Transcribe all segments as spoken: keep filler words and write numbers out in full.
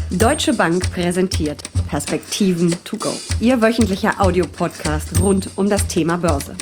Deutsche Bank präsentiert Perspektiven to go. Ihr wöchentlicher Audiopodcast rund um das Thema Börse.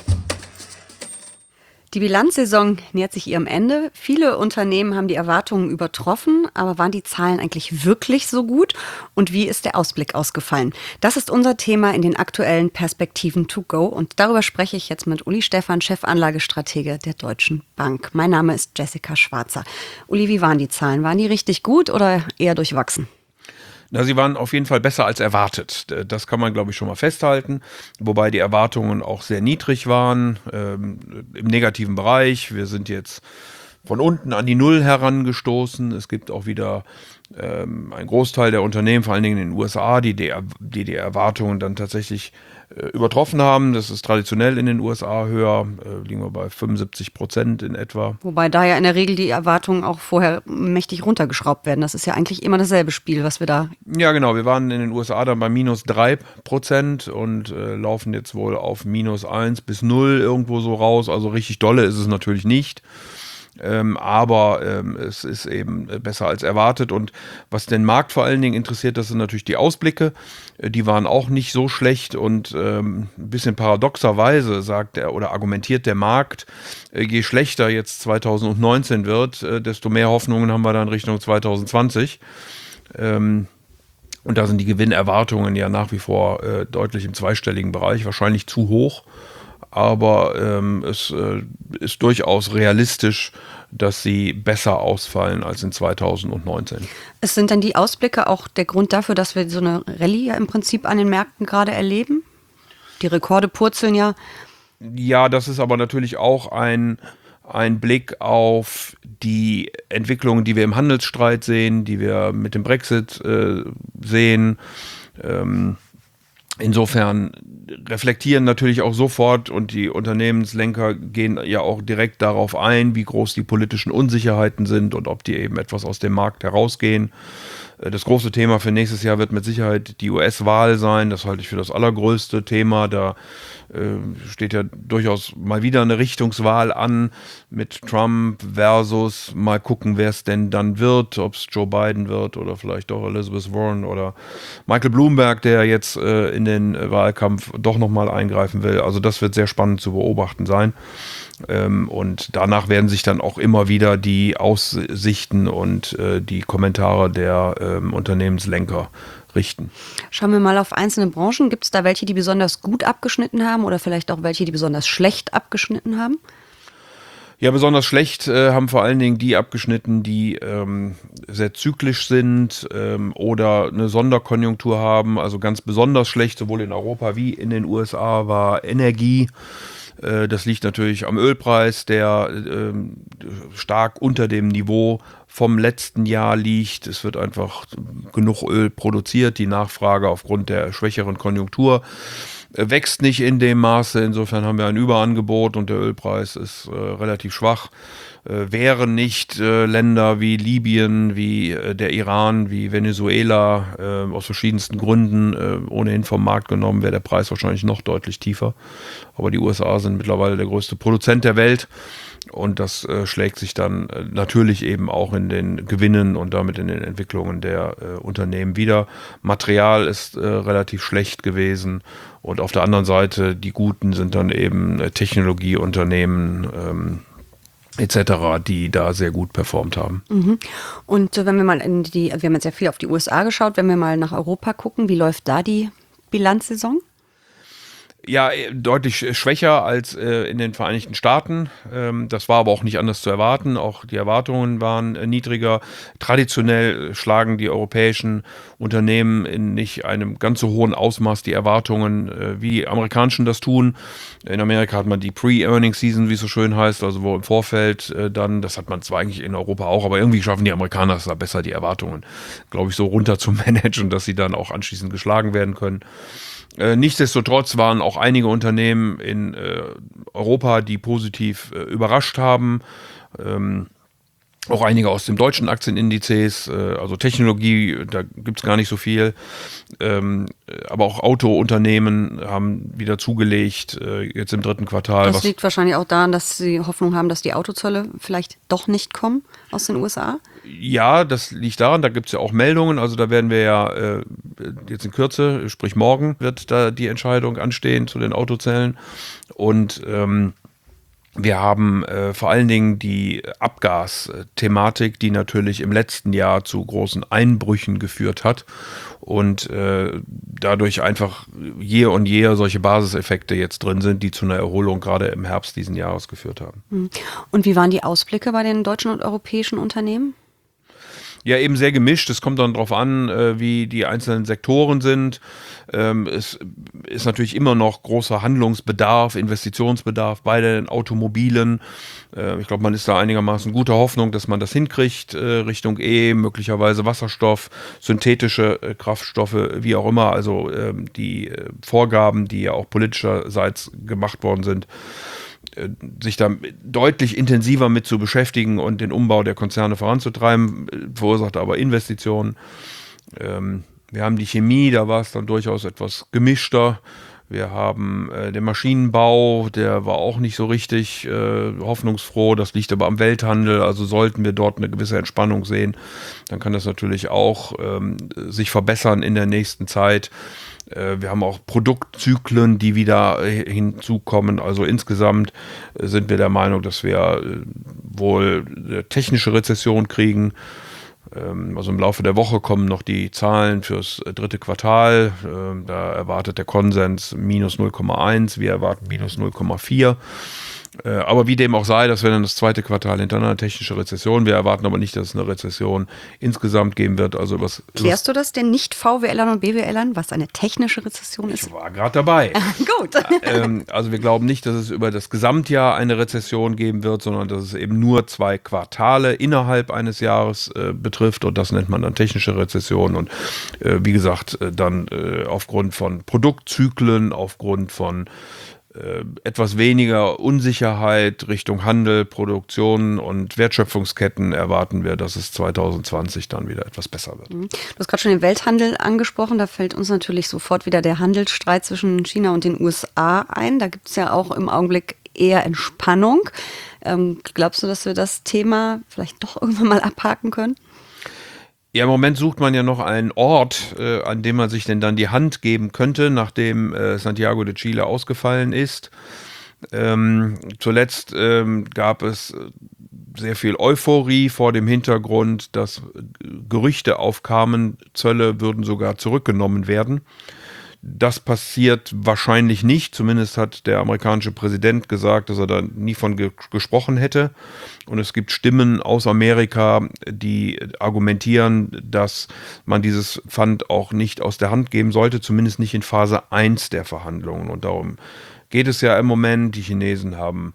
Die Bilanzsaison nähert sich ihrem Ende. Viele Unternehmen haben die Erwartungen übertroffen, aber waren die Zahlen eigentlich wirklich so gut? Und wie ist der Ausblick ausgefallen? Das ist unser Thema in den aktuellen Perspektiven to go. Und darüber spreche ich jetzt mit Uli Stephan, Chefanlagestratege der Deutschen Bank. Mein Name ist Jessica Schwarzer. Uli, wie waren die Zahlen? Waren die richtig gut oder eher durchwachsen? Na, sie waren auf jeden Fall besser als erwartet. Das kann man, glaube ich, schon mal festhalten. Wobei die Erwartungen auch sehr niedrig waren, ähm, im negativen Bereich. Wir sind jetzt von unten an die Null herangestoßen. Es gibt auch wieder ähm, einen Großteil der Unternehmen, vor allen Dingen in den U S A, die die, die, die Erwartungen dann tatsächlich äh, übertroffen haben. Das ist traditionell in den U S A höher, äh, liegen wir bei fünfundsiebzig Prozent in etwa. Wobei da ja in der Regel die Erwartungen auch vorher mächtig runtergeschraubt werden. Das ist ja eigentlich immer dasselbe Spiel, was wir da... Ja, genau. Wir waren in den U S A dann bei minus drei Prozent und äh, laufen jetzt wohl auf minus eins bis null irgendwo so raus. Also richtig dolle ist es natürlich nicht. Ähm, aber ähm, es ist eben besser als erwartet. Und was den Markt vor allen Dingen interessiert, das sind natürlich die Ausblicke. Äh, die waren auch nicht so schlecht und ähm, ein bisschen paradoxerweise sagt er oder argumentiert der Markt, äh, je schlechter jetzt zwanzig neunzehn wird, äh, desto mehr Hoffnungen haben wir dann Richtung zwanzig zwanzig. Ähm, und da sind die Gewinnerwartungen ja nach wie vor äh, deutlich im zweistelligen Bereich, wahrscheinlich zu hoch. Aber ähm, es äh, ist durchaus realistisch, dass sie besser ausfallen als in zwanzig neunzehn. Es sind dann die Ausblicke auch der Grund dafür, dass wir so eine Rallye ja im Prinzip an den Märkten gerade erleben? Die Rekorde purzeln ja. Ja, das ist aber natürlich auch ein, ein Blick auf die Entwicklungen, die wir im Handelsstreit sehen, die wir mit dem Brexit äh, sehen. Ähm, Insofern reflektieren natürlich auch sofort und die Unternehmenslenker gehen ja auch direkt darauf ein, wie groß die politischen Unsicherheiten sind und ob die eben etwas aus dem Markt herausgehen. Das große Thema für nächstes Jahr wird mit Sicherheit die U S-Wahl sein. Das halte ich für das allergrößte Thema. Da äh, steht ja durchaus mal wieder eine Richtungswahl an mit Trump versus mal gucken, wer es denn dann wird, ob es Joe Biden wird oder vielleicht doch Elizabeth Warren oder Michael Bloomberg, der jetzt äh, in den Wahlkampf doch nochmal eingreifen will. Also das wird sehr spannend zu beobachten sein. Ähm, und danach werden sich dann auch immer wieder die Aussichten und äh, die Kommentare der ähm, Unternehmenslenker richten. Schauen wir mal auf einzelne Branchen. Gibt es da welche, die besonders gut abgeschnitten haben oder vielleicht auch welche, die besonders schlecht abgeschnitten haben? Ja, besonders schlecht äh, haben vor allen Dingen die abgeschnitten, die ähm, sehr zyklisch sind ähm, oder eine Sonderkonjunktur haben. Also ganz besonders schlecht, sowohl in Europa wie in den U S A, war Energie. Das liegt natürlich am Ölpreis, der äh, stark unter dem Niveau vom letzten Jahr liegt. Es wird einfach genug Öl produziert. Die Nachfrage aufgrund der schwächeren Konjunktur äh, wächst nicht in dem Maße. Insofern haben wir ein Überangebot und der Ölpreis ist äh, relativ schwach. Äh, wären nicht äh, Länder wie Libyen, wie äh, der Iran, wie Venezuela äh, aus verschiedensten Gründen äh, ohnehin vom Markt genommen, wäre der Preis wahrscheinlich noch deutlich tiefer. Aber die U S A sind mittlerweile der größte Produzent der Welt und das äh, schlägt sich dann äh, natürlich eben auch in den Gewinnen und damit in den Entwicklungen der äh, Unternehmen wieder. Material ist äh, relativ schlecht gewesen und auf der anderen Seite die Guten sind dann eben äh, Technologieunternehmen, ähm, et cetera, die da sehr gut performt haben. Mhm. Und äh, wenn wir mal in die, wir haben jetzt ja viel auf die U S A geschaut, wenn wir mal nach Europa gucken, wie läuft da die Bilanzsaison? Ja, deutlich schwächer als äh, in den Vereinigten Staaten. Ähm, das war aber auch nicht anders zu erwarten. Auch die Erwartungen waren äh, niedriger. Traditionell schlagen die europäischen Unternehmen in nicht einem ganz so hohen Ausmaß die Erwartungen, äh, wie die amerikanischen das tun. In Amerika hat man die Pre-Earning-Season, wie es so schön heißt, also wo im Vorfeld äh, dann, das hat man zwar eigentlich in Europa auch, aber irgendwie schaffen die Amerikaner es da besser, die Erwartungen, glaube ich, so runter zu managen, dass sie dann auch anschließend geschlagen werden können. Äh, nichtsdestotrotz waren auch einige Unternehmen in äh, Europa, die positiv äh, überrascht haben. Ähm, auch einige aus dem deutschen Aktienindizes, äh, also Technologie, da gibt es gar nicht so viel. Ähm, aber auch Autounternehmen haben wieder zugelegt, äh, jetzt im dritten Quartal. Das liegt wahrscheinlich auch daran, dass sie Hoffnung haben, dass die Autozölle vielleicht doch nicht kommen aus den U S A? Ja, das liegt daran, da gibt es ja auch Meldungen, also da werden wir ja äh, jetzt in Kürze, sprich morgen, wird da die Entscheidung anstehen zu den Autozellen. Und ähm, wir haben äh, vor allen Dingen die Abgasthematik, die natürlich im letzten Jahr zu großen Einbrüchen geführt hat und äh, dadurch einfach je und je solche Basiseffekte jetzt drin sind, die zu einer Erholung gerade im Herbst diesen Jahres geführt haben. Und wie waren die Ausblicke bei den deutschen und europäischen Unternehmen? Ja, eben sehr gemischt. Es kommt dann darauf an, äh, wie die einzelnen Sektoren sind. Ähm, es ist natürlich immer noch großer Handlungsbedarf, Investitionsbedarf bei den Automobilen. Äh, ich glaube, man ist da einigermaßen guter Hoffnung, dass man das hinkriegt, äh, Richtung E, möglicherweise Wasserstoff, synthetische äh, Kraftstoffe, wie auch immer. Also äh, die äh, Vorgaben, die ja auch politischerseits gemacht worden sind, sich da deutlich intensiver mit zu beschäftigen und den Umbau der Konzerne voranzutreiben, verursacht aber Investitionen. Ähm, wir haben die Chemie, da war es dann durchaus etwas gemischter. Wir haben äh, den Maschinenbau, der war auch nicht so richtig äh, hoffnungsfroh. Das liegt aber am Welthandel. Also sollten wir dort eine gewisse Entspannung sehen, dann kann das natürlich auch ähm, sich verbessern in der nächsten Zeit. Wir haben auch Produktzyklen, die wieder hinzukommen. Also insgesamt sind wir der Meinung, dass wir wohl eine technische Rezession kriegen. Also im Laufe der Woche kommen noch die Zahlen fürs dritte Quartal. Da erwartet der Konsens minus null Komma eins, wir erwarten minus null Komma vier. Aber wie dem auch sei, das wäre dann das zweite Quartal hintereinander technische Rezession. Wir erwarten aber nicht, dass es eine Rezession insgesamt geben wird. Also was, Klärst du das den Nicht-V W Lern und B W Lern, was eine technische Rezession ist? Ich war gerade dabei. Gut. ähm, also wir glauben nicht, dass es über das Gesamtjahr eine Rezession geben wird, sondern dass es eben nur zwei Quartale innerhalb eines Jahres äh, betrifft. Und das nennt man dann technische Rezession. Und äh, wie gesagt, äh, dann äh, aufgrund von Produktzyklen, aufgrund von etwas weniger Unsicherheit Richtung Handel, Produktion und Wertschöpfungsketten erwarten wir, dass es zwanzig zwanzig dann wieder etwas besser wird. Du hast gerade schon den Welthandel angesprochen. Da fällt uns natürlich sofort wieder der Handelsstreit zwischen China und den U S A ein. Da gibt es ja auch im Augenblick eher Entspannung. Ähm, glaubst du, dass wir das Thema vielleicht doch irgendwann mal abhaken können? Ja, im Moment sucht man ja noch einen Ort, äh, an dem man sich denn dann die Hand geben könnte, nachdem äh, Santiago de Chile ausgefallen ist. Ähm, zuletzt ähm, gab es sehr viel Euphorie vor dem Hintergrund, dass Gerüchte aufkamen, Zölle würden sogar zurückgenommen werden. Das passiert wahrscheinlich nicht. Zumindest hat der amerikanische Präsident gesagt, dass er da nie von ge- gesprochen hätte. Und es gibt Stimmen aus Amerika, die argumentieren, dass man dieses Pfand auch nicht aus der Hand geben sollte, zumindest nicht in Phase eins der Verhandlungen. Und darum geht es ja im Moment. Die Chinesen haben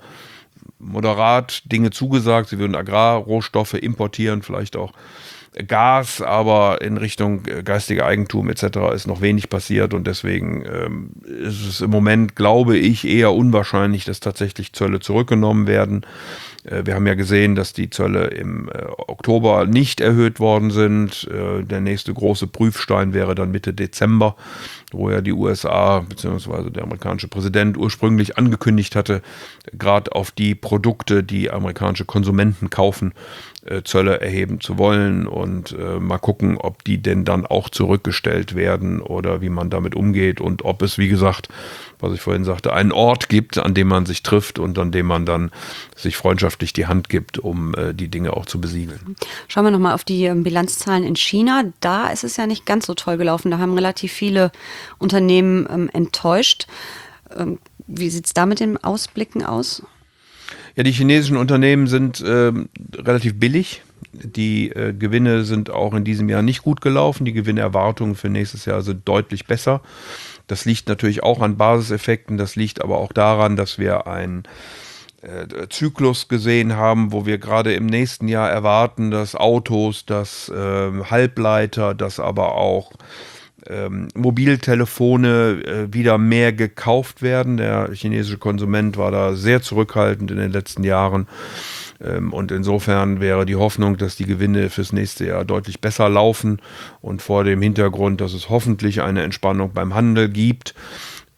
moderat Dinge zugesagt. Sie würden Agrarrohstoffe importieren, vielleicht auch Gas, aber in Richtung geistige Eigentum et cetera ist noch wenig passiert und deswegen ähm, ist es im Moment, glaube ich, eher unwahrscheinlich, dass tatsächlich Zölle zurückgenommen werden. Äh, wir haben ja gesehen, dass die Zölle im äh, Oktober nicht erhöht worden sind. Äh, der nächste große Prüfstein wäre dann Mitte Dezember, wo ja die U S A bzw. der amerikanische Präsident ursprünglich angekündigt hatte, gerade auf die Produkte, die amerikanische Konsumenten kaufen, Zölle erheben zu wollen und äh, mal gucken, ob die denn dann auch zurückgestellt werden oder wie man damit umgeht und ob es, wie gesagt, was ich vorhin sagte, einen Ort gibt, an dem man sich trifft und an dem man dann sich freundschaftlich die Hand gibt, um äh, die Dinge auch zu besiegeln. Schauen wir nochmal auf die ähm, Bilanzzahlen in China. Da ist es ja nicht ganz so toll gelaufen. Da haben relativ viele Unternehmen ähm, enttäuscht. Ähm, wie sieht es da mit den Ausblicken aus? Ja, die chinesischen Unternehmen sind äh, relativ billig. Die äh, Gewinne sind auch in diesem Jahr nicht gut gelaufen. Die Gewinnerwartungen für nächstes Jahr sind deutlich besser. Das liegt natürlich auch an Basiseffekten. Das liegt aber auch daran, dass wir einen äh, Zyklus gesehen haben, wo wir gerade im nächsten Jahr erwarten, dass Autos, dass äh, Halbleiter, dass aber auch Ähm, Mobiltelefone äh, wieder mehr gekauft werden. Der chinesische Konsument war da sehr zurückhaltend in den letzten Jahren. Ähm, und insofern wäre die Hoffnung, dass die Gewinne fürs nächste Jahr deutlich besser laufen. Und vor dem Hintergrund, dass es hoffentlich eine Entspannung beim Handel gibt,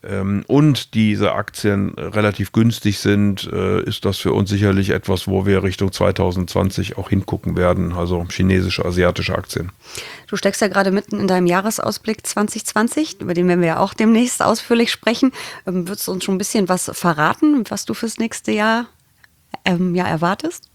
und diese Aktien relativ günstig sind, ist das für uns sicherlich etwas, wo wir Richtung zwanzig zwanzig auch hingucken werden, also chinesische, asiatische Aktien. Du steckst ja gerade mitten in deinem Jahresausblick zwanzig zwanzig, über den werden wir ja auch demnächst ausführlich sprechen. Ähm, würdest du uns schon ein bisschen was verraten, was du fürs nächste Jahr ähm, ja, erwartest?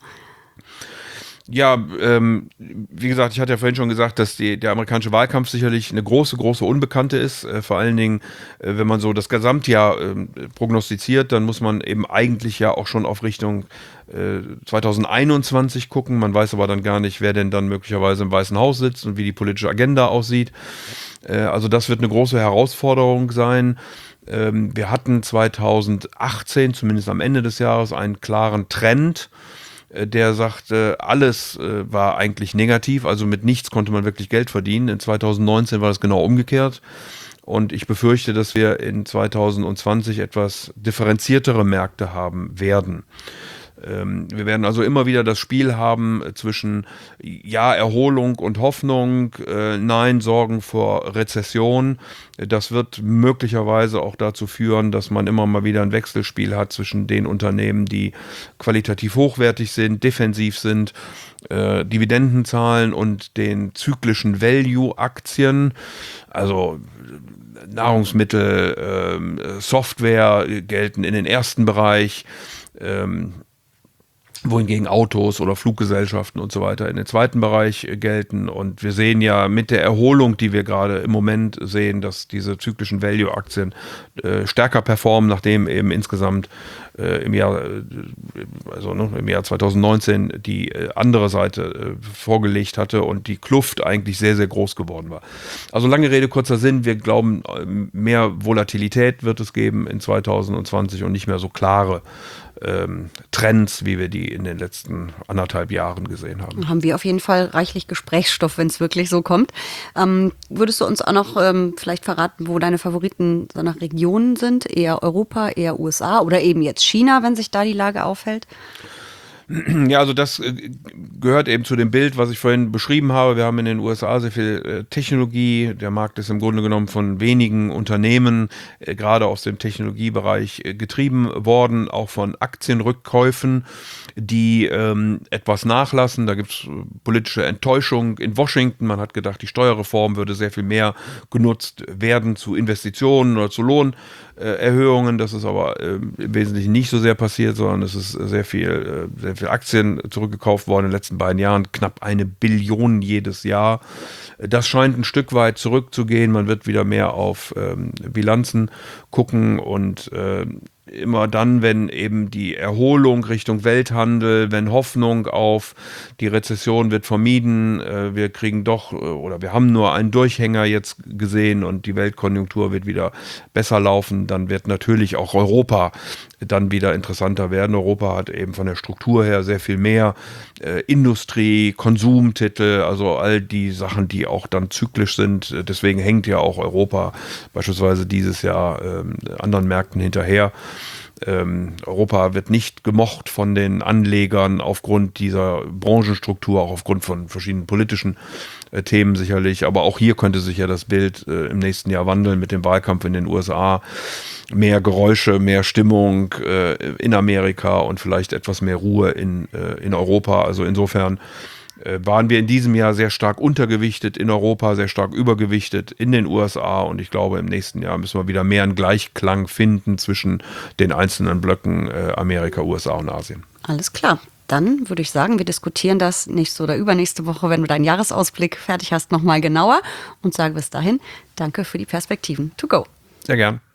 Ja, ähm, wie gesagt, ich hatte ja vorhin schon gesagt, dass die, der amerikanische Wahlkampf sicherlich eine große, große Unbekannte ist. Äh, vor allen Dingen, äh, wenn man so das Gesamtjahr äh, prognostiziert, dann muss man eben eigentlich ja auch schon auf Richtung äh, zwanzig einundzwanzig gucken. Man weiß aber dann gar nicht, wer denn dann möglicherweise im Weißen Haus sitzt und wie die politische Agenda aussieht. Äh, also das wird eine große Herausforderung sein. Ähm, wir hatten zwanzig achtzehn, zumindest am Ende des Jahres, einen klaren Trend, der sagte, alles äh, war eigentlich negativ, also mit nichts konnte man wirklich Geld verdienen. In zwanzig neunzehn war das genau umgekehrt. Und ich befürchte, dass wir in zwanzig zwanzig etwas differenziertere Märkte haben werden. Ähm, wir werden also immer wieder das Spiel haben zwischen ja, Erholung und Hoffnung, äh, nein, Sorgen vor Rezession. Das wird möglicherweise auch dazu führen, dass man immer mal wieder ein Wechselspiel hat zwischen den Unternehmen, die qualitativ hochwertig sind, defensiv sind, äh, Dividenden zahlen und den zyklischen Value-Aktien, also Nahrungsmittel, äh, Software gelten in den ersten Bereich, ähm, wohingegen Autos oder Fluggesellschaften und so weiter in den zweiten Bereich gelten. Und wir sehen ja mit der Erholung, die wir gerade im Moment sehen, dass diese zyklischen Value-Aktien äh, stärker performen, nachdem eben insgesamt äh, im Jahr, äh, also ne, im Jahr zwanzig neunzehn die äh, andere Seite äh, vorgelegt hatte und die Kluft eigentlich sehr, sehr groß geworden war. Also lange Rede, kurzer Sinn, wir glauben, mehr Volatilität wird es geben in zwanzig zwanzig und nicht mehr so klare Ähm, Trends, wie wir die in den letzten anderthalb Jahren gesehen haben. Haben wir auf jeden Fall reichlich Gesprächsstoff, wenn es wirklich so kommt. Ähm, würdest du uns auch noch ähm, vielleicht verraten, wo deine Favoriten so nach Regionen sind? Eher Europa, eher U S A oder eben jetzt China, wenn sich da die Lage aufhält? Ja, also das äh, gehört eben zu dem Bild, was ich vorhin beschrieben habe. Wir haben in den U S A sehr viel äh, Technologie. Der Markt ist im Grunde genommen von wenigen Unternehmen, äh, gerade aus dem Technologiebereich, äh, getrieben worden, auch von Aktienrückkäufen, die ähm, etwas nachlassen. Da gibt es äh, politische Enttäuschung in Washington. Man hat gedacht, die Steuerreform würde sehr viel mehr genutzt werden zu Investitionen oder zu Lohnerhöhungen. Das ist aber äh, im Wesentlichen nicht so sehr passiert, sondern es ist sehr viel, äh, sehr viel Aktien zurückgekauft worden in den letzten beiden Jahren, knapp eine Billion jedes Jahr. Das scheint ein Stück weit zurückzugehen. Man wird wieder mehr auf ähm, Bilanzen gucken und äh, immer dann, wenn eben die Erholung Richtung Welthandel, wenn Hoffnung auf die Rezession wird vermieden, äh, wir kriegen doch äh, oder wir haben nur einen Durchhänger jetzt gesehen und die Weltkonjunktur wird wieder besser laufen, dann wird natürlich auch Europa dann wieder interessanter werden. Europa hat eben von der Struktur her sehr viel mehr äh, Industrie, Konsumtitel, also all die Sachen, die auch dann zyklisch sind. Deswegen hängt ja auch Europa beispielsweise dieses Jahr äh, anderen Märkten hinterher. Ähm, Europa wird nicht gemocht von den Anlegern aufgrund dieser Branchenstruktur, auch aufgrund von verschiedenen politischen äh, Themen sicherlich. Aber auch hier könnte sich ja das Bild äh, im nächsten Jahr wandeln mit dem Wahlkampf in den U S A. Mehr Geräusche, mehr Stimmung äh, in Amerika und vielleicht etwas mehr Ruhe in, äh, in Europa. Also insofern äh, waren wir in diesem Jahr sehr stark untergewichtet in Europa, sehr stark übergewichtet in den U S A. Und ich glaube, im nächsten Jahr müssen wir wieder mehr einen Gleichklang finden zwischen den einzelnen Blöcken äh, Amerika, U S A und Asien. Alles klar. Dann würde ich sagen, wir diskutieren das nächste oder übernächste Woche, wenn du deinen Jahresausblick fertig hast, nochmal genauer und sage bis dahin, danke für die Perspektiven. To go. Sehr gern.